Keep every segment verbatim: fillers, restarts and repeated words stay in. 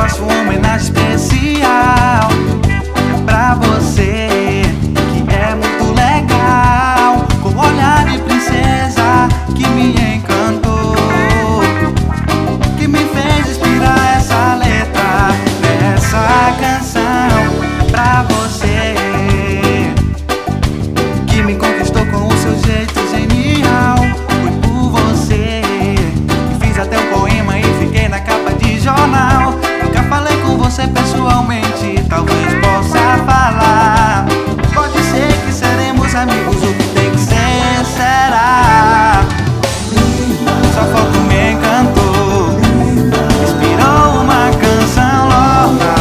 faço uma homenagem especial pra você, que é muito legal, com um olhar de princesa que me encantou, que me fez inspirar essa letra dessa canção pra você, que me conquistou com o seu jeito genial. Foi por você que fiz até um poema e fiquei na capa de jornal. Nunca falei com você pessoalmente, talvez possa falar. Pode ser que seremos amigos, o que tem que ser será. Sua foto me encantou, inspirou uma canção louca.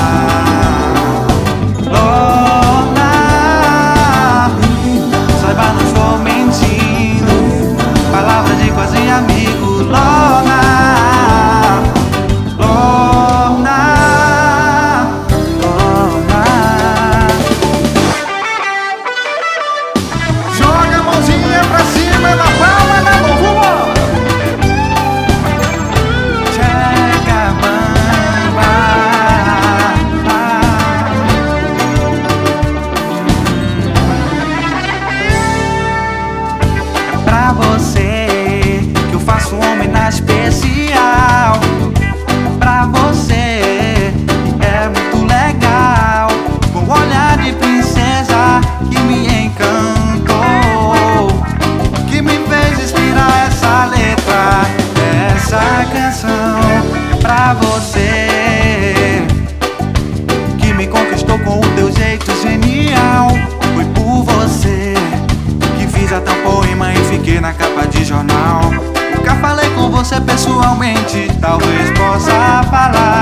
Lorna, saiba, não estou mentindo, palavra de quase amigo. Lorna, Lorna, Lorna. Joga a mãozinha pra cima, na palma da mão, vamos! Chega, bamba. É pra você que eu faço uma homenagem especial. Pra você que é muito legal, com um olhar de princesa que me encantou, que me fez inspirar essa letra dessa canção. Pra você que me conquistou com o teu jeito genial. Foi por você que fiz até um poema e fiquei na capa de jornal. Nunca falei com você pessoalmente, talvez possa falar.